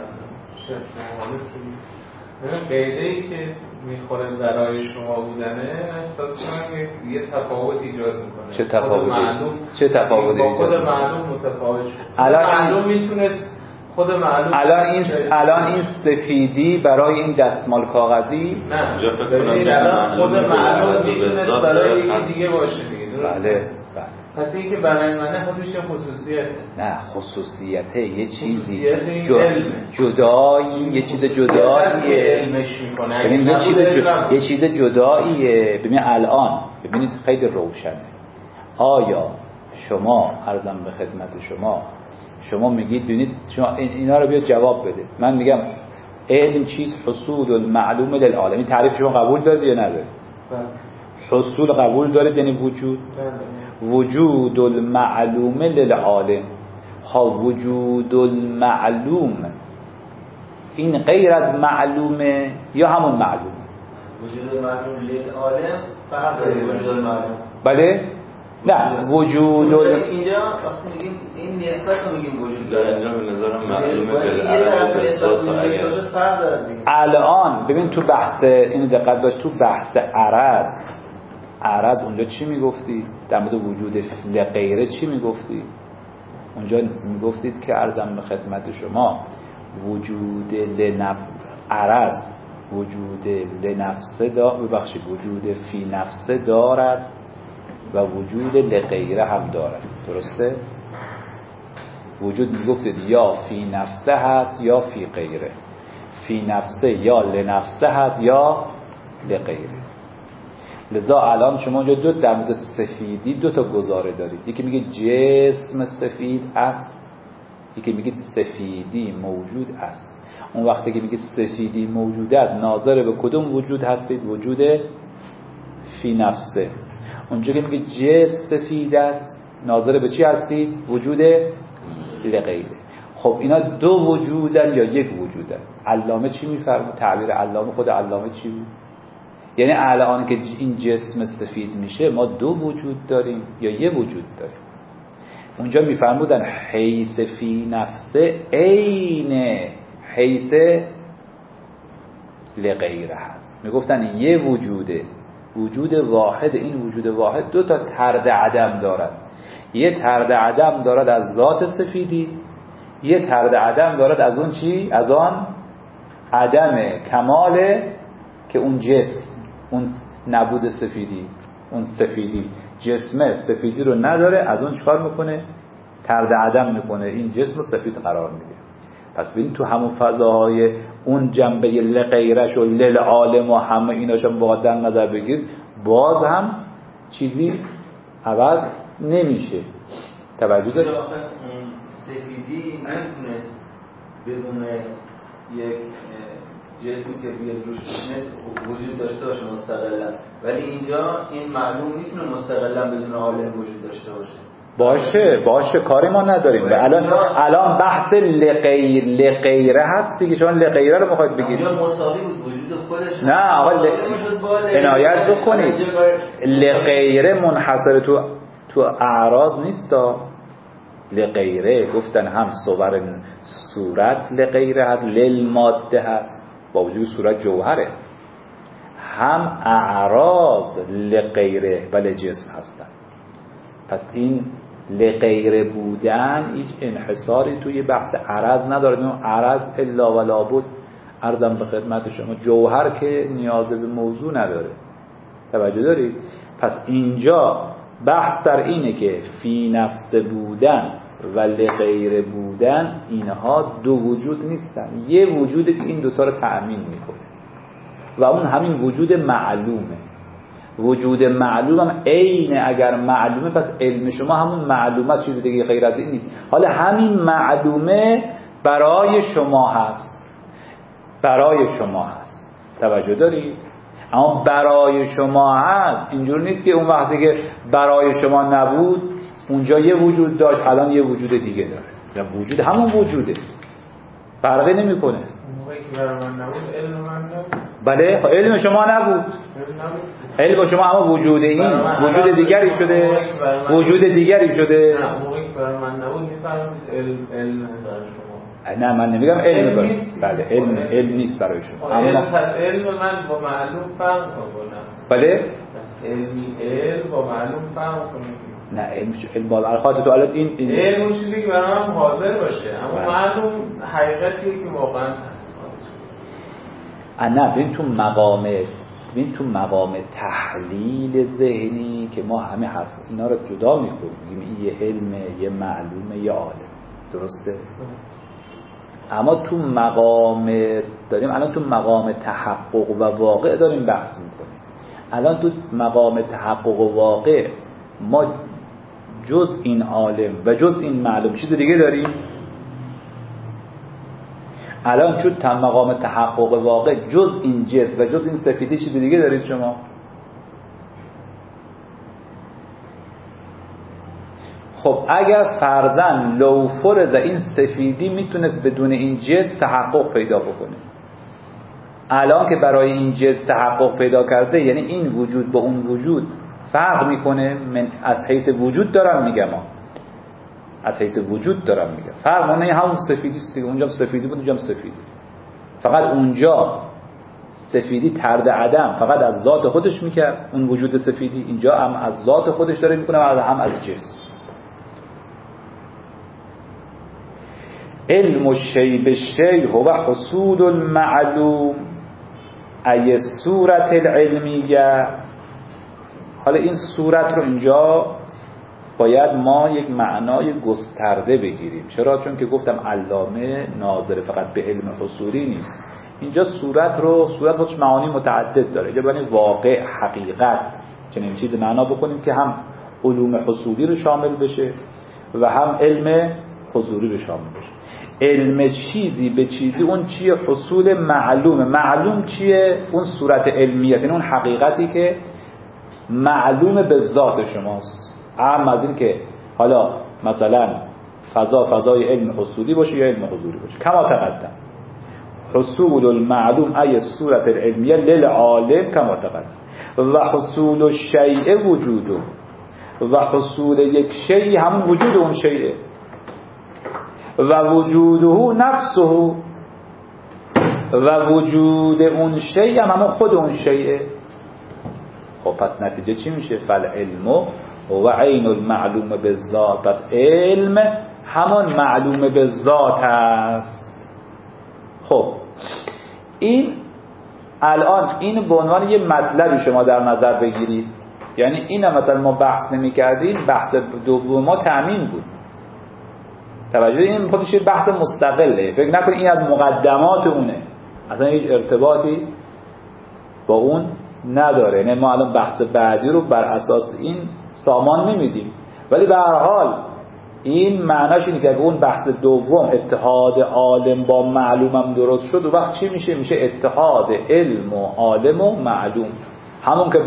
قیده‌ای که میخوره برای شما بودنه، احساس کنم یه تفاوت ایجاد میکنه. چه تفاوتی؟ چه تفاوتی؟ با خود معلوم متفاوت شد. معلوم میتونست خود معلوم. الان این سفیدی برای این دستمال کاغذی، نه اونجا فکر کنم خود معلوم میتونست برای یکی دیگه باشه دیگه. بله. پس این که برای منه خودش خصوصیته. نه خصوصیته یه چیزی جدایی، یه چیز جداییه. علمش میکنه. ببین یه چیز جداییه. ببین الان ببینید خیلی روشنه. آیا شما عرضم به خدمت شما میگید ببینید شما اینا رو بیا جواب بده. من میگم علم چیز حصول المعلوم للعالم. این تعریف شما قبول دارید یا ندارید؟ حصول قبول دارید یعنی وجود. وجود المعلوم للعالم. وجود المعلوم این غیر از معلومه یا همون معلومه؟ وجود المعلوم للعالم فرق داره وجود المعلوم. بله؟ نه وجود اینجا وقتی میگیم این نسبت رو میگیم وجود داره، اینجا به نظرم معلومه بالعرب نسبت تا اگر فرق داره دیگه. الان ببین تو بحث اینو دقت باش، تو بحث عرض اونجا چی میگفتی؟ در مورد وجود لغیره چی میگفتی؟ اونجا میگفتید که عرضم به خدمت شما وجود وجود لنفسه ببخشید وجود فی نفسه دارد و وجود لغیره هم دارد. درسته؟ وجود میگفتید یا فی نفسه هست یا فی غیره. فی نفسه یا لنفسه هست یا لغیره. لذا الان شما اونجا در مورد سفیدی دو تا گزاره دارید. یکی میگه جسم سفید است، یکی میگه سفیدی موجود است. اون وقتی که میگه سفیدی موجود است ناظر به کدوم وجود هستید؟ وجود فی نفسه. اونجا که میگه جسم سفید است ناظر به چی هستید؟ وجود لغیره. خب اینا دو وجودن یا یک وجودن؟ علامه چی میفرمه؟ تعبیر علامه، خود علامه چی بود؟ یعنی الان که این جسم سفید میشه ما دو وجود داریم یا یه وجود داریم؟ اونجا میفرمودن حیث فی نفسه عین حیث لغیره هست. میگفتن یه وجوده، وجود واحد. این وجود واحد دو تا طرد عدم دارد. یه طرد عدم دارد از ذات سفیدی، یه طرد عدم دارد از اون چی؟ از آن عدم کماله که اون جسم، اون نبود سفیدی، اون سفیدی جسمه سفیدی رو نداره، از اون چکار میکنه؟ طرد عدم میکنه، این جسم رو سفید قرار میده. پس ببین تو همون فضاهای اون جنبه لغیرش و للعالم و همه ایناشم باید در نظر بگیر، باز هم چیزی عوض نمیشه. توجه داری؟ سفیدی سفیدی نمیتونست بدون یک جسمی که بیاد روش بشینه وجود داشته باشه مستقلا، ولی اینجا این معلوم میتونه مستقلا بدون عالم وجود داشته باشه. باشه کاری ما نداریم. و الان بحث لغیره هست دیگه. شما لغیره رو میخواید بگید مساوی بود وجود خودش. نه آقا عنایت بکنید، لغیره منحصر تو اعراض نیست. لغیره گفتن هم صورت لغیره هست، للماده هست با وجود صورت جوهره، هم اعراض لغیره ولی جسم هستن. پس این لغیره بودن هیچ انحصاری توی بحث عرض نداره. عرض الا ولا بود، عرضم به خدمت شما، جوهر که نیاز به موضوع نداره. توجه دارید؟ پس اینجا بحث در اینه که فی نفس بودن و لغیره بودن اینها دو وجود نیستن، یه وجوده که این دوتا رو تأمین میکنه و اون همین وجود معلومه. وجود معلوم هم عین اگر معلومه پس علم شما همون معلومات، چیز دیگه غیر از این نیست. حالا همین معلومه برای شما هست، برای شما هست. توجه داری؟ اما برای شما هست اینجور نیست که اون وقتی که برای شما نبود اونجا یه وجود داشت الان یه وجود دیگه داره. یا وجود همون وجوده، فرقی نمیکنه. موقعی که برای من نبود علم من نبود. بله علم شما نبود، علم شما اما وجود این وجود دیگری شده، وجود دیگری شده. نه موقعی که برای من نبود میفهمید علم برای شما. نه من نمیگم علم برای بله علم نیست برای شما. پس علم من با معلوم فرق کنه. بله پس علم با معلوم فرق کنه. نه علم با الخاطر تو الان این علم اون چیزی که برای من حاضر باشه، اما معلوم حقیقتیه که واقعا هست. نه ببین تو مقام تحلیل ذهنی که ما همه حرف اینا رو جدا میکنیم، میگیم یه علمه، یه معلومه، یه عالم، درسته؟ اما تو مقام داریم الان تو مقام تحقق و واقع داریم بحث میکنیم. الان تو مقام تحقق و واقع ما جز این عالم و جز این معلوم چیز دیگه داریم؟ الان چون مقام تحقق واقع جز این جسم و جز این سفیدی چیز دیگه دارید شما؟ خب اگر فرضاً لو فرض این سفیدی میتونست بدون این جسم تحقق پیدا بکنه، الان که برای این جسم تحقق پیدا کرده یعنی این وجود با اون وجود فرق میکنه. من از حیث وجود دارم میگم، از حیث وجود دارم میگم فرق مونه همون سفیدی است. اونجا سفیدی بود اینجا سفیدی، فقط اونجا سفیدی طرد عدم فقط از ذات خودش میکرد اون وجود سفیدی، اینجا هم از ذات خودش داره میکنه و هم از جسم. علم الشیء بالشیء هو حصول المعلوم ای صورت العلمیه. حالا این صورت رو اینجا باید ما یک معنای گسترده بگیریم. چرا؟ چون که گفتم علامه ناظر فقط به علم حصولی نیست. اینجا صورت خودش معانی متعدد داره. اینجا باید واقع، حقیقت چنین چیز معنا بکنیم که هم علوم حصولی رو شامل بشه و هم علم حضوری رو شامل بشه. علم چیزی به چیزی اون چیه؟ حصول معلومه. معلوم چیه؟ اون صورت علمیه، یعنی اون حقیقتی که معلوم به ذات شماست. اهم از این که حالا مثلا فضای علم حصولی باشه یا علم حضوری باشه. کما تقدم حصول المعلوم ای صورت العلمیه للعالم کما تقدم و حصول الشیء وجوده و حصول یک شیء همون وجود اون شیء و وجوده نفسه و وجود اون شیء هم همون خود اون شیء. خب پس نتیجه چی میشه؟ فالعلم و عین المعلوم بالذات. پس علم همان معلوم بالذات است. خب این الان این به عنوان یه مطلبی شما در نظر بگیرید. یعنی این مثلا ما بحث نمی کردیم، بحث دوم ما تأمین بود. توجه، این خودش بحث مستقله، فکر نکنید این از مقدمات اونه، اصلا هیچ ارتباطی با اون نداره. یعنی ما الان بحث بعدی رو بر اساس این سامان نمیدیم، ولی به هر حال این معناش اینه که اون بحث دوم اتحاد عالم با معلومم درست شد، و وقت چی میشه؟ میشه اتحاد علم و عالم و معلوم. همون که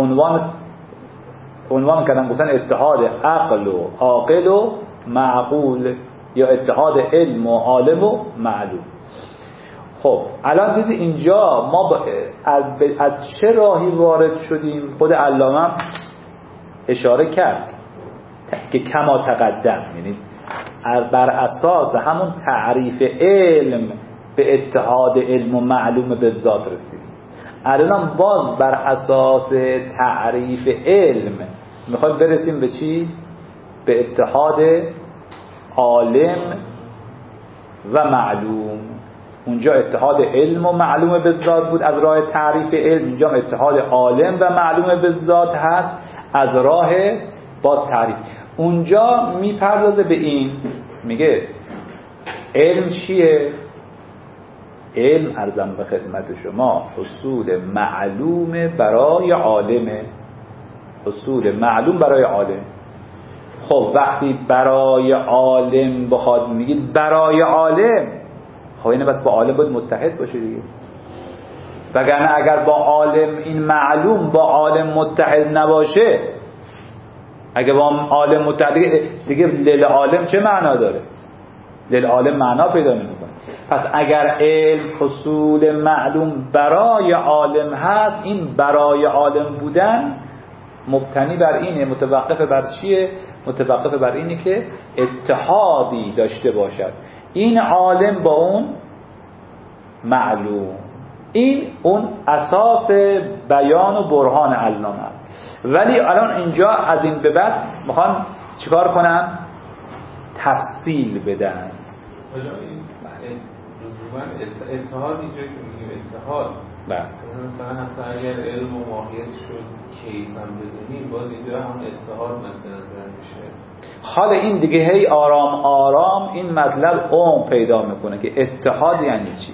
عنوان کردن گفتن اتحاد عقل و عاقل و معقول، یا اتحاد علم و عالم و معلوم. خب الان دیدی اینجا ما از چه راهی وارد شدیم؟ خود علامه اشاره کرد که کما تقدم، یعنی بر اساس همون تعریف علم به اتحاد علم و معلوم به ذات رسیدیم. الان باز بر اساس تعریف علم میخوایم برسیم به چی؟ به اتحاد عالم و معلوم. اونجا اتحاد علم و معلوم به ذات بود از راه تعریف علم، اینجا اتحاد عالم و معلوم به ذات هست از راه باز تعریف. اونجا میپردازه به این، میگه علم چیه؟ علم ارزم به خدمت شما حصول معلوم برای عالمه، حصول معلوم برای عالم. خب وقتی برای عالم بخواد میگید برای عالم، خب اینه بس با عالم باید متحد باشه دیگه، وگرنه اگر با عالم این معلوم با عالم متحد نباشه، اگه با عالم متحد دیگه للعالم چه معنا داره؟ للعالم معنا پیدا نمیکنه. پس اگر علم حصول معلوم برای عالم هست، این برای عالم بودن مبتنی بر اینه، متوقف بر چیه؟ متوقف بر اینه که اتحادی داشته باشد این عالم با اون معلوم. این اون اساس بیان و برهان علامه است. ولی الان اینجا از این به بعد میخوان چیکار کنن؟ تفصیل بدن. اتحاد اینجا که میگیم اتحاد، مثلا حتی اگر علم و ماهیت شد کیف هم بدونیم، باز اینجا هم اتحاد مد نظر میشه. حالا این دیگه هی آرام آرام این مطلب عمق پیدا میکنه که اتحاد یعنی چی.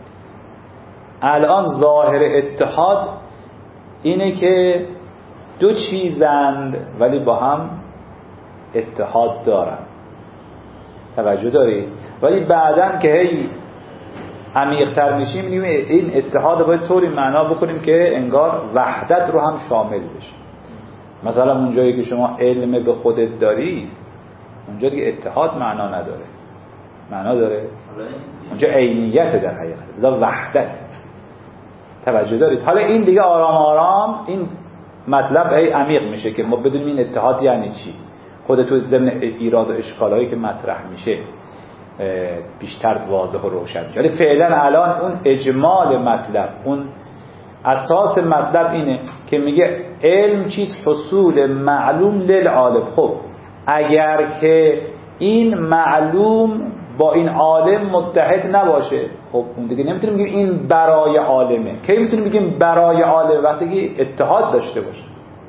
الان ظاهر اتحاد اینه که دو چیزند ولی با هم اتحاد دارن، توجه داری؟ ولی بعدن که هی عمیق‌تر میشیم میگیم این اتحاد باید طوری معنا بکنیم که انگار وحدت رو هم شامل بشه. مثلا اونجایی که شما علم به خودت داری، اونجا دیگه اتحاد معنا نداره، معنا داره اونجا عینیت در حقیقت، دا وحدت. توجه دارید؟ حالا این دیگه آرام آرام این مطلب هی عمیق میشه که ما بدونیم این اتحاد یعنی چی. خود تو ضمن ایراد و اشکالایی که مطرح میشه بیشتر واضح و روشن میشه. ولی فعلا الان اون اجمال مطلب، اون اساس مطلب اینه که میگه علم چیز حصول معلوم للعالم. خب اگر که این معلوم با این عالم متحد نباشه، خب اون دیگه نمیتونیم بگیم این برای عالمه. کی میتونیم بگیم برای عالم؟ وقتی که اتحاد داشته باشه.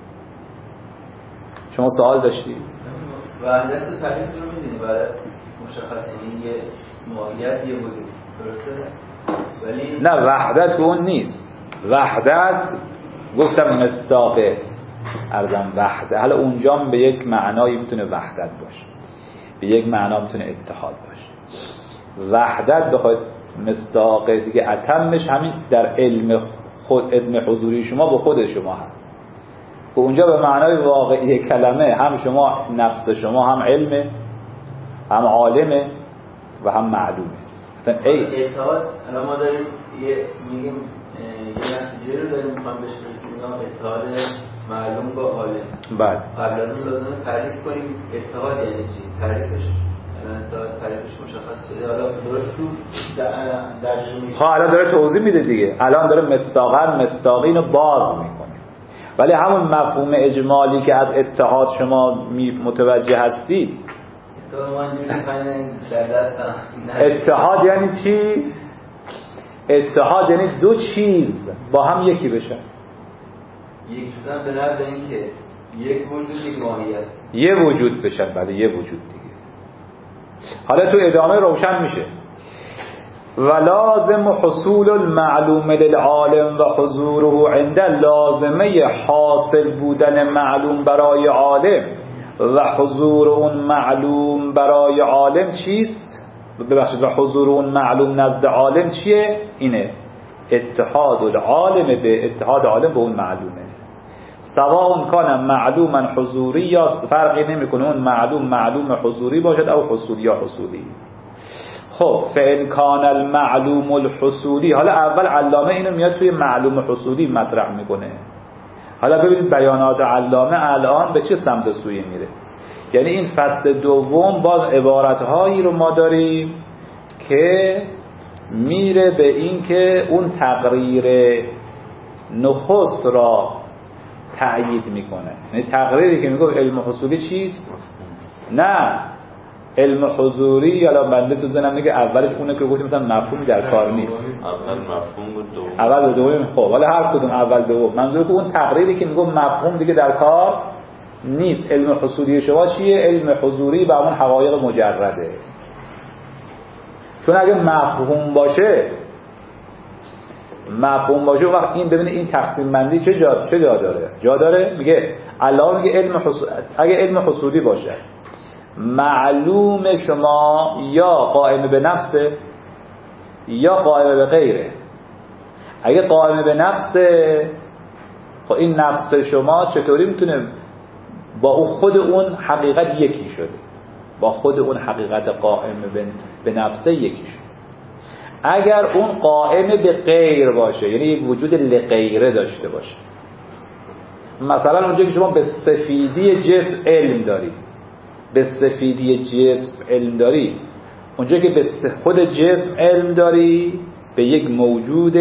شما سوال داشتی؟ وحدت تعریف رو میدونی برای مشخص این یه ماهیت یه وجود، درسته؟ ولی نه وحدت که اون نیست. وحدت گفتم مصداقه ارزم وحده. حالا اونجا به یک معنایی میتونه وحدت باشه، به یک معنا میتونه اتحاد باشه. وحدت بخواد مصداق دیگه اتمش همین در علم خود، علم حضوری شما به خود شما هست که اونجا به معنای واقعی کلمه هم شما نفس شما هم علمه، هم عالمه و هم معلومه. مثلا اتحاد الان ما داریم میگیم یه نتیجه رو داریم میخوام بهش برسیم، اتحاد معلوم با عالم. بله. قبل از اون لازمه تعریف کنیم اتحاد یعنی چی، تعریفش. تعریفش مشخص شده. حالا درست تو در حالا داره توضیح میده دیگه. الان داره مصداقین رو باز میکنه. ولی همون مفهوم اجمالی که از اتحاد شما متوجه هستید، اتحاد یعنی چی؟ اتحاد یعنی دو چیز با هم یکی بشن. یک شدن به نظر این که یک وجود یک ماهیت یه وجود بشن. بله یه وجود دیگه. حالا تو ادامه روشن میشه. ولازم حصول المعلوم للعالم و حضوره عند لازمه حاصل بودن معلوم برای عالم و حضور اون معلوم برای عالم چیست؟ ببخشید و حضور اون معلوم نزد عالم چیه؟ اینه اتحاد العالم به اتحاد عالم به اون معلومه. سواء کان معلوما حضوری یا فرقی نمیکنه اون معلوم حضوری باشد او حصولی یا حصولی. خب فإن کان المعلوم الحصولی، حالا اول علامه اینو میاد توی معلوم حصولی مطرح میکنه. حالا ببینید بیانات علامه الان به چه سمت سوی میره. یعنی این فصل دوم باز عبارتهایی رو ما داریم که میره به این که اون تقریر نخست را تأیید میکنه. یعنی تقریری که میگه علم حصولی چیست؟ نه، علم حضوری یا بنده تو ذهنم میگه اولش اونه که گفتیم مثلا مفهومی در کار نیست. اول مفهوم بود، دوم اول دوم. خب حالا هر کدوم اول دوم، منظور که اون تقریری که میگه مفهوم دیگه در کار نیست. علم حصولی شما چیه؟ علم حضوری با اون حقایق مجرده. چون اگه مفهوم باشه وقت این ببینه این تقسیم بندی چه جا داره؟ میگه الله میگه اگه علم حصولی باشه معلوم شما یا قائم به نفسه یا قائم به غیره. اگه قائم به نفسه، خب این نفس شما چطوری میتونه با اون خود اون حقیقت یکی شده، با خود اون حقیقت قائم به نفسه یکی شده. اگر اون قائم به غیر باشه، یعنی یک وجود لغیره داشته باشه، مثلا اونجا که شما به سفیدی جسم علم داری، اونجا که به خود جسم علم داری، به یک موجود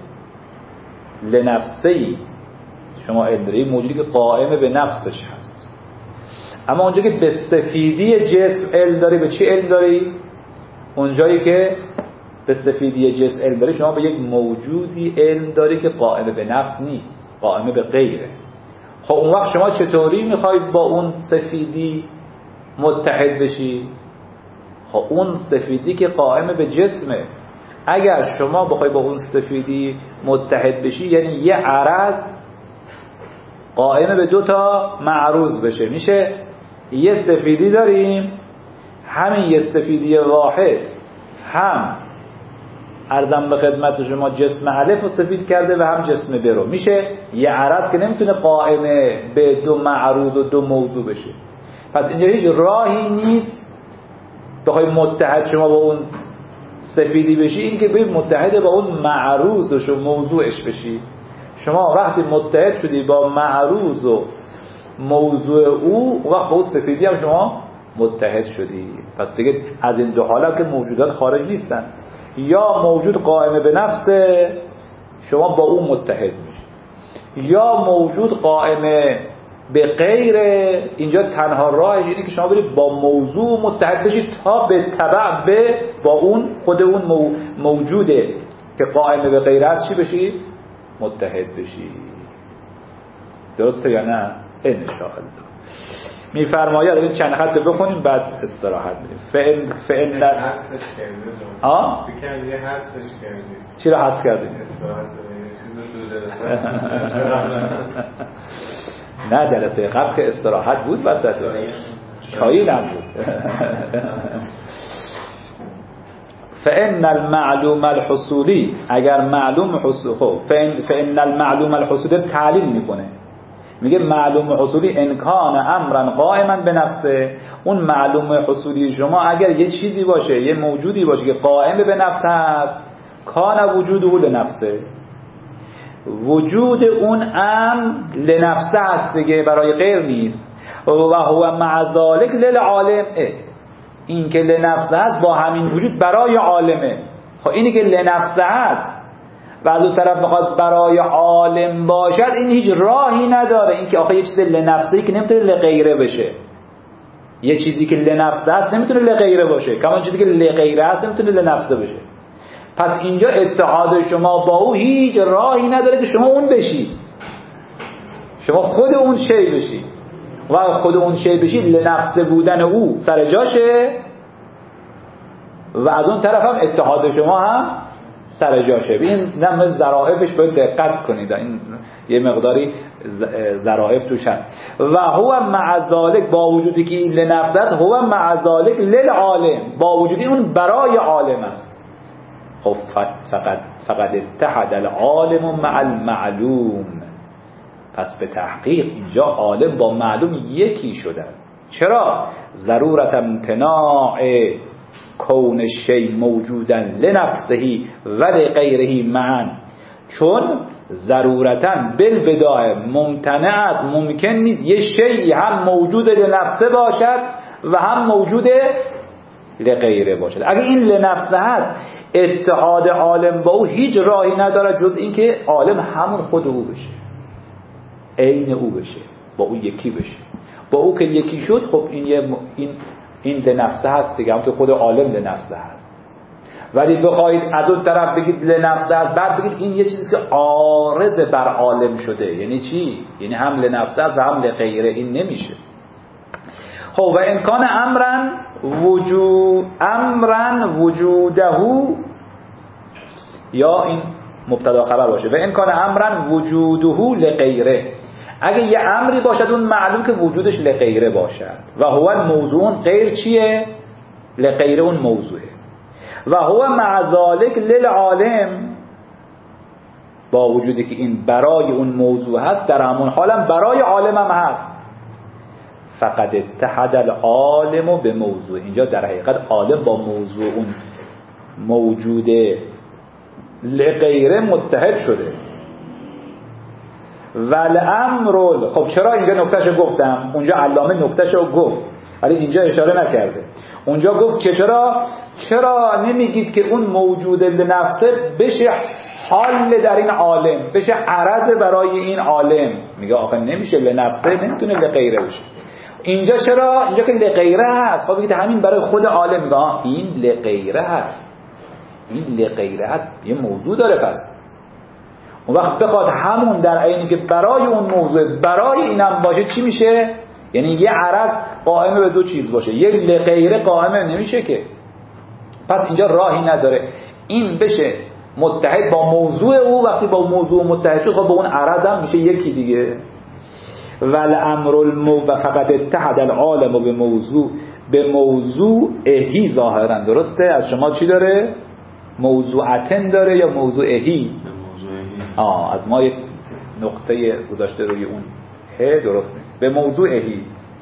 لنفسه‌ای شما علم داری، موجودی که قائم به نفسش هست. اما اونجا که به سفیدی جسم علم داری، به چی علم داری؟ اونجایی که به سفیدی جسم علم داری شما به یک موجودی علم داری که قائم به نفس نیست، قائم به غیره. خب اون وقت شما چطوری میخواید با اون سفیدی متحد بشی؟ خب اون سفیدی که قائم به جسمه، اگر شما بخوای با اون سفیدی متحد بشی یعنی یه عرض قائم به 2 تا معروض بشه. میشه یه سفیدی داریم، همین یه سفیدی واحد هم عرضم به خدمت شما جسم الف رو سفید کرده و هم جسم ب رو. میشه یه عرض که نمیتونه قائم به 2 معروض و 2 موضوع بشه. پس اینجا هیچ راهی نیست بخوای متحد شما با اون سفیدی بشی، این که ببین متحد با اون معروضش و موضوعش بشی. شما وقتی متحد شدی با معروض و موضوع او، وقت با اون سفیدی هم شما متحد شدی. پس دیگه از این 2 حالت که موجودات خارج نیستن، یا موجود قائم به نفس شما با اون متحد میشی، یا موجود قائم به غیر. اینجا تنها راهش اینه که شما برید با موضوع متحد بشید تا به تبع به با اون خود اون موجوده که قائم به غیر است چی بشید؟ متحد بشید. درسته یا نه؟ ان شاء الله. میفرماید این چند خط بخونیم بعد استراحت میدیم. فإن حذفش کردید. بکنید یه حذفش کردید. چی را حذف کردید؟ استراحت نه جلسه قبل که استراحت بود وسط چایی نبود. فإن المعلوم الحصولی، اگر معلوم حصول، خب فإن المعلوم الحصولی تعلیل میکنه، میگه معلوم حصولی انکان امرا قائما به نفسه. اون معلوم حصولی شما اگر یه چیزی باشه، یه موجودی باشه که قائم به نفس هست، کان وجوده لنفسه، وجود اون امر لنفسه هست دیگه، برای غیر نیست. و هو مع ذلک للعالم، این که لنفسه هست با همین وجود برای عالمه. خب اینی که لنفسه هست و از اون طرف بخواد برای عالم باشد، این هیچ راهی نداره. این که آخه یه چیز لنفسه‌ای که نمیتونه لغیره بشه، یه چیزی که لنفسه هست نمیتونه لغیره باشه، کمان چیزی که لغیره هست نمیتونه لنفسه بشه. پس اینجا اتحاد شما با او هیچ راهی نداره که شما اون بشی، شما خود اون شی بشی. و خود اون شی بشی لنفسه بودن او سر جاشه و از اون طرف هم اتحاد شما هم سر جاشه. این نم ظرافش باید دقت کنید. این یه مقداری ظرافت توش هست. و هو مع ذلک، با وجودی که این لنفس است، هو مع ذلک للعالم، با وجودی اون برای عالم است. خب فقط اتحد العالم مع المعلوم، پس به تحقیق اینجا عالم با معلوم یکی شده. چرا؟ ضرورت امتناع کون الشیء موجودا لنفسه و لغیره معا، چون ضرورتاً بالبداء ممتنع است، ممکن نیست یه شیئی هم موجود لنفسه باشد و هم موجود لغیره باشد. اگه این لنفسه هست، اتحاد عالم با او هیچ راهی نداره جز اینکه عالم همون خود او بشه، عین او بشه، با او یکی بشه. با او که یکی شد، خب این لنفسه هست دیگه، هم که خود عالم لنفسه هست. ولی بخواید از اون طرف بگید لنفسه هست، بعد بگید این یه چیزی که عارض بر عالم شده. یعنی چی؟ یعنی هم لنفسه هست و هم لغیره. این نمیشه. خب و امکان امرن وجوده، یا این مبتدا خبر باشه، و امکان امرن وجوده لغیره، اگه یه امری باشد اون معلوم که وجودش لغیره باشد. و هو الموضوع، غیر چیه؟ لغیره اون موضوعه. و هو مع ذلک للعالم، با وجودی که این برای اون موضوع هست، در همون حالم برای عالم هم هست. فقد اتحد العالم به موضوع، اینجا در حقیقت عالم با موضوع اون موجوده لغیره متحد شده. والامر، خب چرا اینجا نکتهشو گفتم؟ اونجا علامه نکتهشو گفت ولی اینجا اشاره نکرده. اونجا گفت که چرا نمیگید که اون موجود لنفسه بشه حال در این عالم، بشه عرض برای این عالم؟ میگه آخه نمیشه، لنفسه نمیتونه لغیره بشه. اینجا چرا؟ اینجا که لغیره هست. خب بگید همین برای خود عالم. میگه این لغیره هست، این لغیره هست، یه موضوع داره. پس اون وقت بخواد همون در عینی که برای اون موضوع برای اینم باشه، چی میشه؟ یعنی یه عرض قائمه به دو چیز باشه، یه لغیره قائمه نمیشه که. پس اینجا راهی نداره این بشه متحد با موضوع او. وقتی با موضوع متحد شد، خب با اون عرض هم میشه یکی دیگه. والامر و فقط اتحد العالم به موضوعهی ظاهرا. درسته؟ از شما چی داره؟ موضوعتن داره یا موضوعهی؟ از ما یک نقطه گذاشته روی اون ه، درست نیست. به موضوعهی.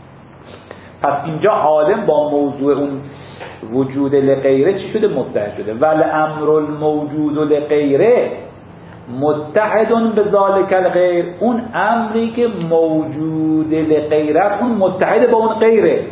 پس اینجا عالم با موضوع اون وجود لغیره چی شده؟ متحد شده. والامر الموجود لغیره متحد به ذالک الغیر، اون امری که موجود لغیره است اون متحد با اون غیره.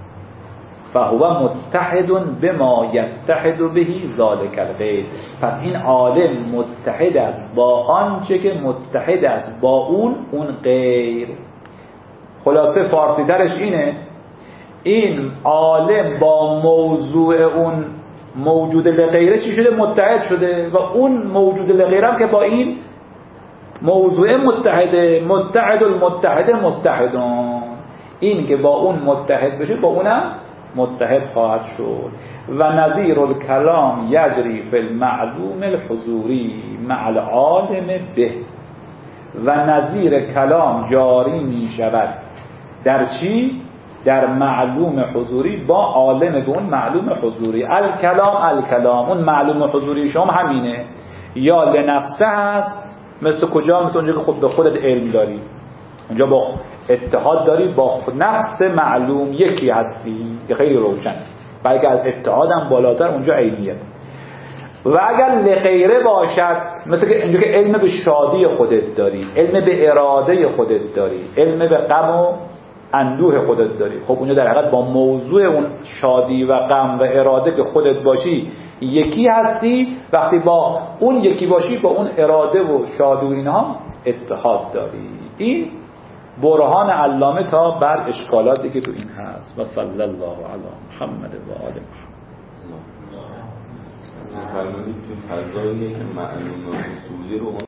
فهو متحد بما یتحد به ذالک الغیر، پس این عالم متحد است با آنچه که متحد است با اون غیر. خلاصه فارسی درش اینه، این عالم با موضوع اون موجود لغیره چی شده؟ متحد شده. و اون موجود لغیره هم که با این موضوع متحده، متحد المتحد متحدون، این که با اون متحد بشه با اونم متحد خواهد شد. و نظیر الکلام یجری فی المعلوم الحضوری مع العالم به، و نظیر کلام جاری می شود در چی؟ در معلوم حضوری با عالم به اون معلوم حضوری. الکلام اون معلوم حضوری شما همینه، یا لنفسه هست. مثل کجا؟ مثل اونجا که خود به خودت علم داری، اونجا با اتحاد داری با نفس معلوم یکی هستی که خیلی روشن. بلکه از اتحادم بالاتر اونجا عینیت. و اگر لغیره باشد، مثل که اینجا که علم به شادی خودت داری، علم به اراده خودت داری، علم به غم و اندوه خودت داری، خب اونجا در حقیقت با موضوع اون شادی و غم و اراده که خودت باشی یکی هستی. وقتی با اون یکی باشی با اون اراده و شادی و اینها اتحاد داری. این برهان علامه تا بر اشکالاتی که تو این هست. و صلی الله علی محمد و آل محمد. فرمودید که فضاییه که معلوم و اصولی رو